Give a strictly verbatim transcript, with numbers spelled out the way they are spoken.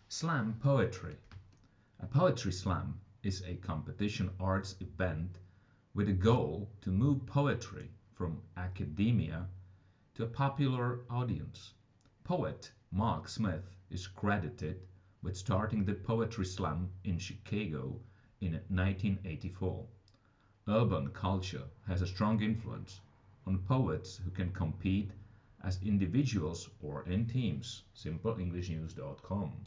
Slam poetry. A poetry slam is a competition arts event with a goal to move poetry from academia to a popular audience. Poet Mark Smith is credited with starting the poetry slam in Chicago in nineteen eighty-four. Urban culture has a strong influence on poets who can compete as individuals or in teams. simple english news dot com